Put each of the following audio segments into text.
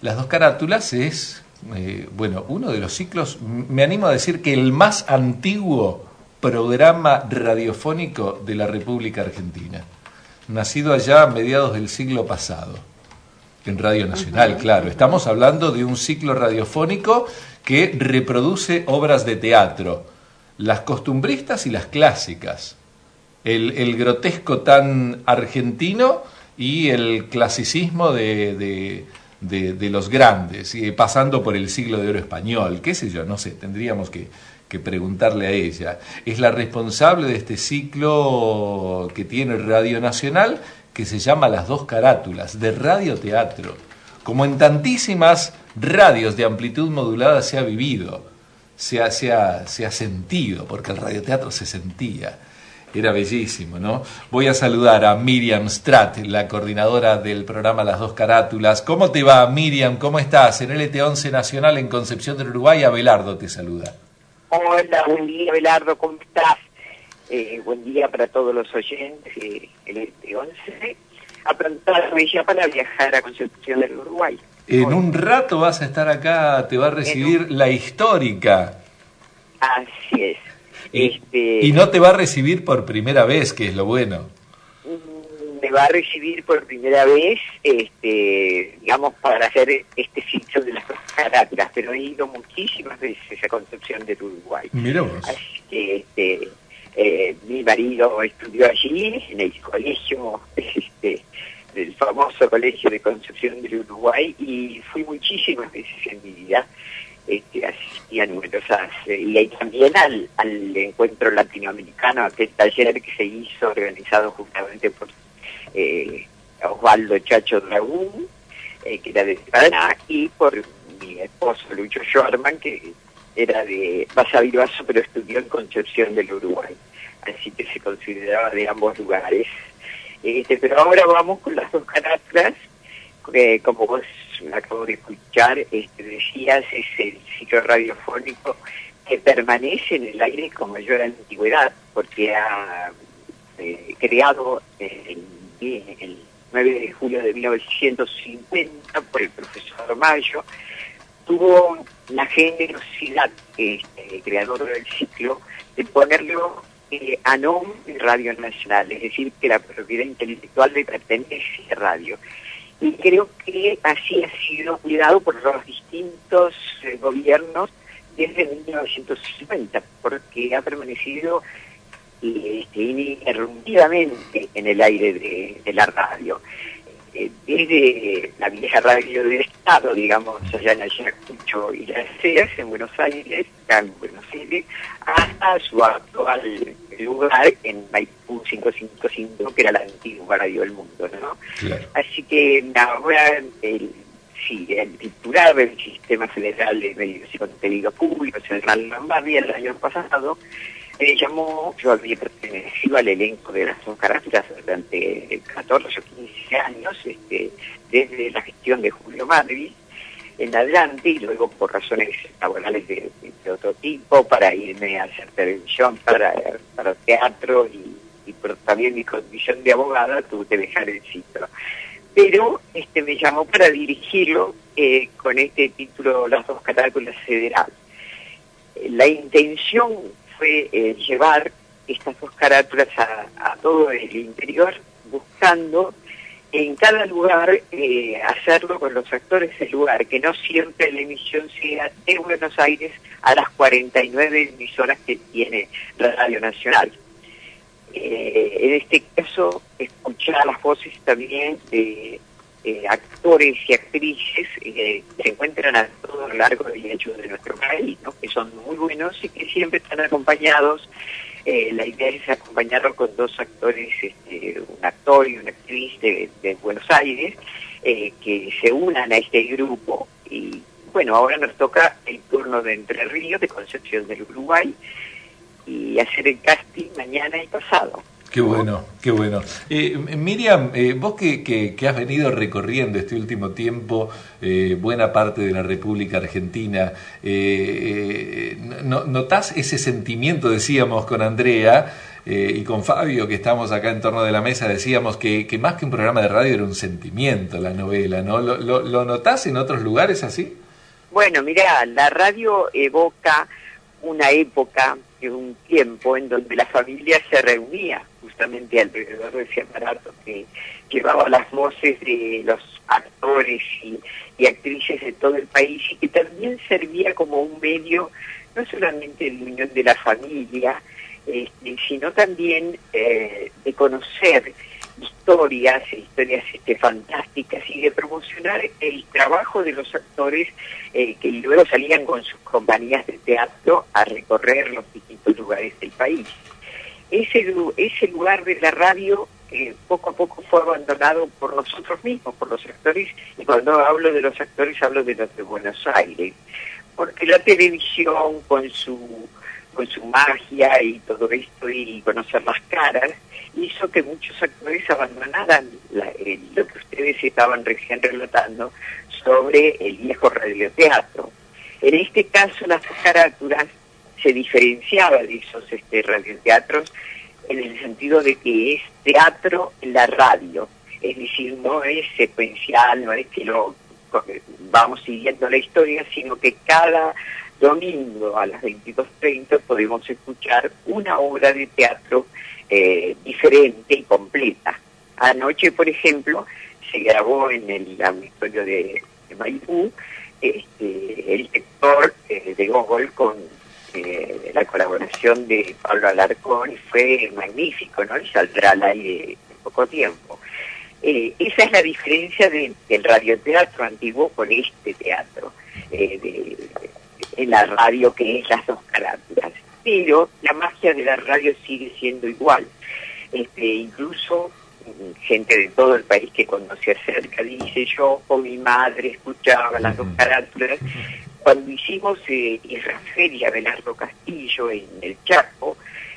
Las dos carátulas es, uno de los ciclos, me animo a decir que el más antiguo programa radiofónico de la República Argentina. Nacido allá a mediados del siglo pasado, en Radio Nacional, claro. Estamos hablando de un ciclo radiofónico que reproduce obras de teatro, las costumbristas y las clásicas, el grotesco tan argentino y el clasicismo de los grandes, pasando por el siglo de oro español, qué sé yo, no sé, tendríamos que preguntarle a ella. Es la responsable de este ciclo que tiene Radio Nacional, que se llama Las Dos Carátulas, de radioteatro. Como en tantísimas radios de amplitud modulada se ha vivido, se ha sentido, porque el radioteatro se sentía. Era bellísimo, ¿no? Voy a saludar a Miriam Stratt, la coordinadora del programa Las Dos Carátulas. ¿Cómo te va, Miriam? ¿Cómo estás? En LT11 Nacional en Concepción del Uruguay, Abelardo te saluda. Hola, buen día, Abelardo, ¿cómo estás? Buen día para todos los oyentes de LT11. Aprontarme ya para viajar a Concepción del Uruguay. En un rato vas a estar acá, te va a recibir la histórica. Así es. Y no te va a recibir por primera vez, que es lo bueno. Me va a recibir por primera vez, digamos, para hacer este ciclo de las dos carátulas, pero he ido muchísimas veces a Concepción del Uruguay. Mira vos. Así que mi marido estudió allí, en el colegio, del famoso colegio de Concepción del Uruguay, y fui muchísimas veces en mi vida. Asistí a numerosas, y ahí también al encuentro latinoamericano, aquel taller que se hizo organizado justamente por Osvaldo Chacho Dragún, que era de Paraná, y por mi esposo Lucho Schwarman, que era de Basavilbaso, pero estudió en Concepción del Uruguay, así que se consideraba de ambos lugares. Pero ahora vamos con las dos carátulas, como vos acabo de escuchar, decías, es el ciclo radiofónico que permanece en el aire con mayor antigüedad, porque ha creado el 9 de julio de 1950 por el profesor Mayo. Tuvo la generosidad, creador del ciclo, de ponerlo a nombre de Radio Nacional, es decir, que la propiedad intelectual le pertenece a radio. Y creo que así ha sido cuidado por los distintos gobiernos desde 1950, porque ha permanecido ininterrumpidamente en el aire de la radio. Desde la vieja radio del Estado, digamos, allá en Ayacucho y Las Heras, en Buenos Aires, hasta su actual lugar en Maipú 555, que era la antigua radio del mundo, ¿no? Claro. Así que ahora el titular del Sistema Federal de Medios y Contenido Público, Central Lombardi, el año pasado, me llamó. Yo había pertenecido al elenco de Las Dos Carátulas durante 14 o 15 años, desde la gestión de Julio Madrid en adelante, y luego por razones laborales de otro tipo, para irme a hacer televisión, para teatro, y por también mi condición de abogada, tuve que dejar el ciclo. Pero me llamó para dirigirlo con este título, Las Dos Carátulas Federal. La intención fue llevar estas dos carátulas a todo el interior, buscando en cada lugar hacerlo con los actores del lugar, que no siempre la emisión sea de Buenos Aires a las 49 emisoras que tiene Radio Nacional. En este caso, escuchar las voces también de actores y actrices que se encuentran a todo lo largo y ancho de nuestro país, ¿no? Que son muy buenos y que siempre están acompañados. La idea es acompañarlo con dos actores, un actor y una actriz de Buenos Aires, que se unan a este grupo. Y bueno, ahora nos toca el turno de Entre Ríos, de Concepción del Uruguay, y hacer el casting mañana y pasado. Qué bueno, qué bueno. Miriam, vos que has venido recorriendo este último tiempo buena parte de la República Argentina, ¿notás ese sentimiento, decíamos con Andrea, y con Fabio, que estamos acá en torno de la mesa, decíamos que más que un programa de radio era un sentimiento la novela, ¿no? ¿Lo notás en otros lugares así? Bueno, mirá, la radio evoca una época, un tiempo en donde la familia se reunía justamente alrededor de ese aparato que llevaba las voces de los actores y actrices de todo el país, y que también servía como un medio no solamente de unión de la familia, sino también de conocer historias fantásticas, y de promocionar el trabajo de los actores que luego salían con sus compañías de teatro a recorrer los distintos lugares del país. Ese lugar de la radio poco a poco fue abandonado por nosotros mismos, por los actores, y cuando hablo de los actores hablo de los de Buenos Aires, porque la televisión con su magia y todo esto, y conocer las caras, hizo que muchos actores abandonaran lo que ustedes estaban recién relatando sobre el viejo radioteatro. En este caso, las dos carátulas se diferenciaba de esos radioteatros en el sentido de que es teatro en la radio, es decir, no es secuencial, no es que vamos siguiendo la historia, sino que cada domingo a las 22:30 podemos escuchar una obra de teatro diferente y completa. Anoche, por ejemplo, se grabó en el auditorio de Maipú el lector de Gogol con la colaboración de Pablo Alarcón, y fue magnífico, ¿no? Y saldrá al aire en poco tiempo. Esa es la diferencia del radioteatro antiguo con este teatro en la radio, que es las dos carátulas. Pero la magia de la radio sigue siendo igual. Incluso gente de todo el país que conoce acerca dice: yo con mi madre escuchaba las dos carátulas. Cuando hicimos Israfel y Abelardo Castillo en el Chaco,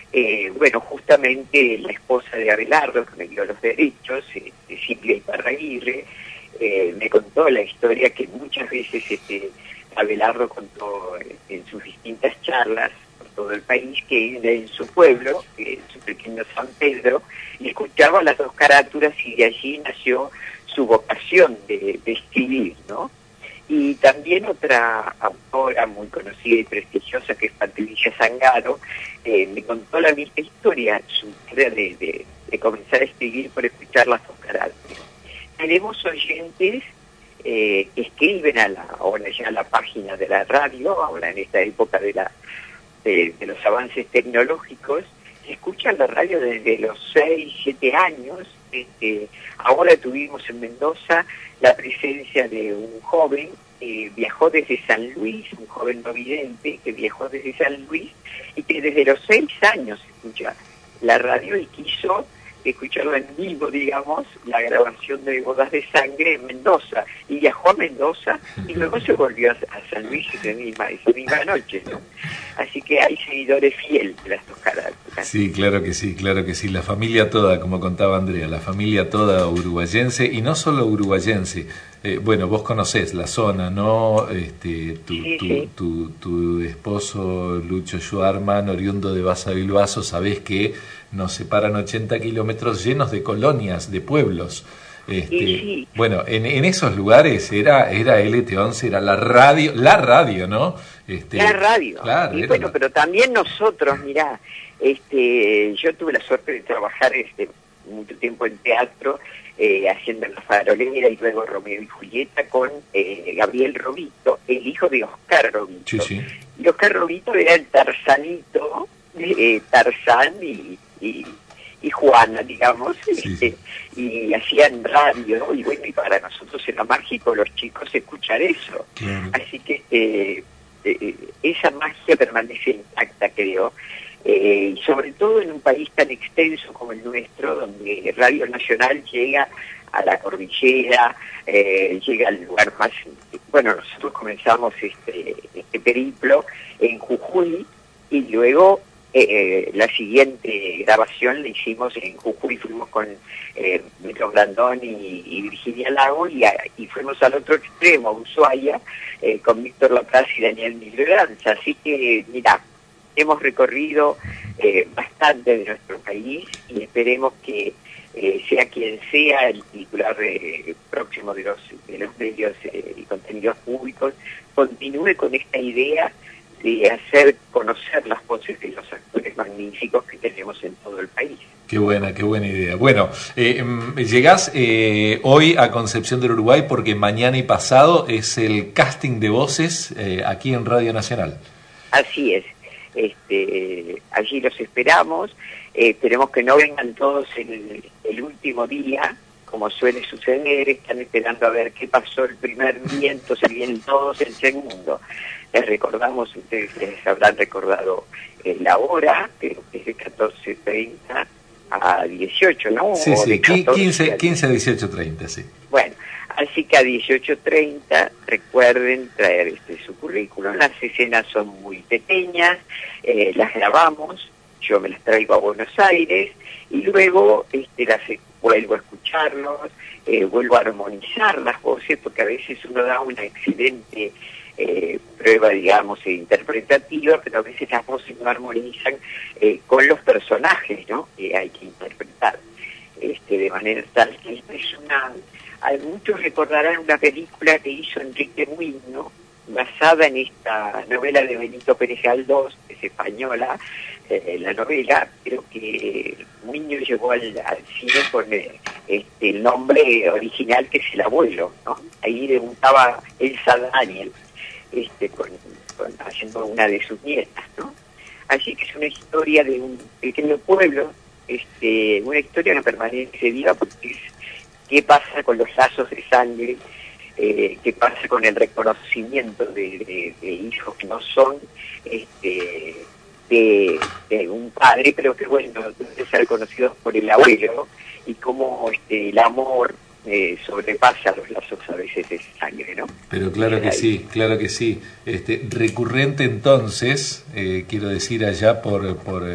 justamente la esposa de Abelardo, que me dio los derechos, Silvia Iparraguirre, me contó la historia que muchas veces Abelardo contó en sus distintas charlas por todo el país, que en su pueblo, en su pequeño San Pedro, escuchaba las dos carátulas, y de allí nació su vocación de escribir, ¿no? Y también otra autora muy conocida y prestigiosa, que es Patricia Zangaro, me contó la misma historia, su historia de comenzar a escribir por escuchar las dos carátulas. Tenemos oyentes que escriben ahora ya a la página de la radio, ahora en esta época de los avances tecnológicos, escuchan la radio desde los 6, 7 años. Ahora tuvimos en Mendoza la presencia de un joven que viajó desde San Luis, un joven no vidente que viajó desde San Luis, y que desde los 6 años escucha la radio, y quiso escucharlo en vivo, digamos, la grabación de Bodas de Sangre en Mendoza, y viajó a Mendoza y luego se volvió a San Luis esa misma noche, ¿no? Así que hay seguidores fieles de las dos carátulas. Sí, claro que sí, la familia toda, como contaba Andrea, la familia toda uruguayense, y no solo uruguayense. Vos conocés la zona, ¿no? Tu esposo Lucho Schwarman, oriundo de Basavilbaso, sabés que nos separan 80 kilómetros llenos de colonias, de pueblos. Sí. Bueno, en esos lugares era LT11, era la radio, ¿no? La radio. Claro, y bueno, pero también nosotros, mirá, yo tuve la suerte de trabajar mucho tiempo en teatro, haciendo La Farolera y luego Romeo y Julieta con Gabriel Robito, el hijo de Oscar Robito. Sí. Y Oscar Robito era el Tarzanito, Tarzán y Juana, digamos, sí. Y hacían radio, y bueno, y para nosotros era mágico los chicos escuchar eso. Claro. Así que esa magia permanece intacta, creo, y sobre todo en un país tan extenso como el nuestro, donde Radio Nacional llega a la cordillera, llega al lugar más... Bueno, nosotros comenzamos este periplo en Jujuy, y luego la siguiente grabación la hicimos en Jujuy, fuimos con Metro Grandón y Virginia Lago, y fuimos al otro extremo, a Ushuaia, con Víctor Lopez y Daniel Migranza. Así que, mirá, hemos recorrido bastante de nuestro país y esperemos que sea quien sea el titular próximo de los medios y contenidos públicos, continúe con esta idea de hacer conocer las voces de los actores magníficos que tenemos en todo el país. Qué buena idea. Bueno, llegás hoy a Concepción del Uruguay porque mañana y pasado es el casting de voces aquí en Radio Nacional. Así es. Allí los esperamos. Esperemos que no vengan todos el último día, como suele suceder. Están esperando a ver qué pasó el primer día, entonces vienen todos el segundo. Les recordamos, ustedes les habrán recordado la hora, pero que es de 14:30 a 18, ¿no? Sí, sí, 15 a 18:30, sí. Bueno, así que a 18:30 recuerden traer su currículum. Las escenas son muy pequeñas, las grabamos, yo me las traigo a Buenos Aires y luego vuelvo a escucharlos, vuelvo a armonizar las voces, porque a veces uno da una excelente prueba, digamos, interpretativa, pero a veces las voces no armonizan con los personajes, ¿no?, que hay que interpretar, de manera tal que esta es muchos recordarán una película que hizo Enrique Muiño, basada en esta novela de Benito Pérez Galdós, que es española, la novela, pero que Muiño llevó al cine con el nombre original, que es El Abuelo, ¿no? Ahí debutaba Elsa Daniel, haciendo una de sus nietas, ¿no? Así que es una historia de un pequeño pueblo, una historia que permanece viva, porque es qué pasa con los lazos de sangre, qué pasa con el reconocimiento de hijos que no son de un padre, pero que, bueno, deben ser reconocidos por el abuelo, y cómo el amor sobrepasa los lazos a veces de sangre, ¿no? Pero claro que sí, claro que sí. Recurrente entonces, quiero decir allá por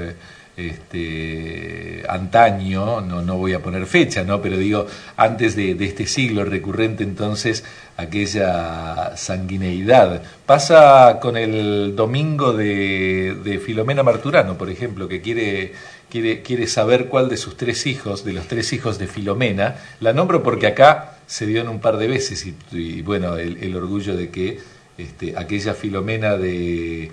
antaño, no voy a poner fecha, ¿no?, pero digo, antes de este siglo, recurrente entonces aquella sanguineidad. Pasa con el domingo de Filomena Marturano, por ejemplo, que quiere saber cuál de sus tres hijos, de los tres hijos de Filomena, la nombro porque acá se dio en un par de veces, y bueno, el orgullo de que aquella Filomena de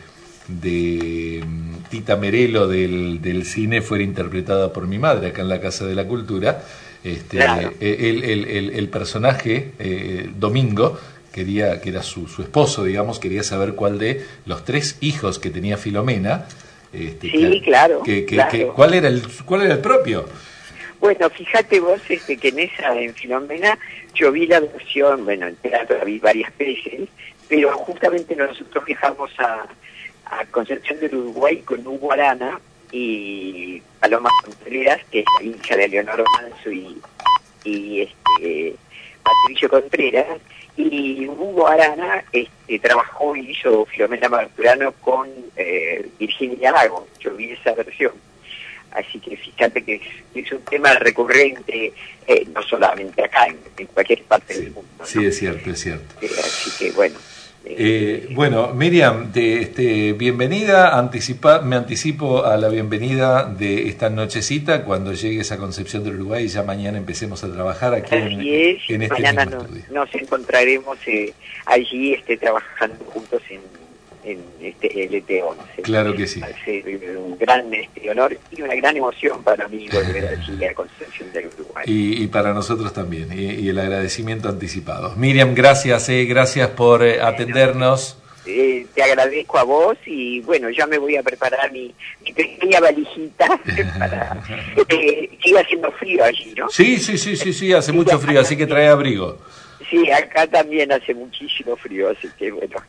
Tita Merelo del cine fuera interpretada por mi madre acá en la Casa de la Cultura. Claro. El personaje, Domingo, que era su esposo, digamos, quería saber cuál de los tres hijos que tenía Filomena, sí, claro, claro. ¿Cuál era el propio? Bueno, fíjate vos que en Filomena yo vi la versión, bueno, en teatro la vi varias veces, pero justamente nosotros viajamos a Concepción del Uruguay con Hugo Arana y Paloma Contreras, que es la hija de Leonardo Manso y Patricio Contreras, y Hugo Arana trabajó y hizo Filomena Marturano con Virginia Lago. Yo vi esa versión, así que fíjate que es un tema recurrente, no solamente acá, en cualquier parte del mundo, ¿no? Sí, es cierto. Así que bueno. Bueno, Miriam, bienvenida. Me anticipo a la bienvenida de esta nochecita cuando llegues a Concepción del Uruguay y ya mañana empecemos a trabajar aquí en este mañana mismo estudio. Nos encontraremos allí trabajando juntos en LT11. Claro que sí. Va a ser un gran honor y una gran emoción para mí volver allí a Concepción del Uruguay. Y para nosotros también, y el agradecimiento anticipado. Miriam, gracias por atendernos. Te agradezco a vos y bueno, ya me voy a preparar mi pequeña valijita para siga haciendo frío allí, ¿no? Sí, hace mucho frío, así que trae abrigo. Sí, acá también hace muchísimo frío, así que bueno,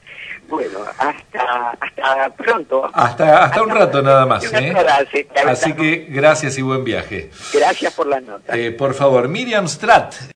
hasta pronto. Hasta un rato nada más. Así que gracias y buen viaje. Gracias por la nota. Por favor, Miriam Stratt.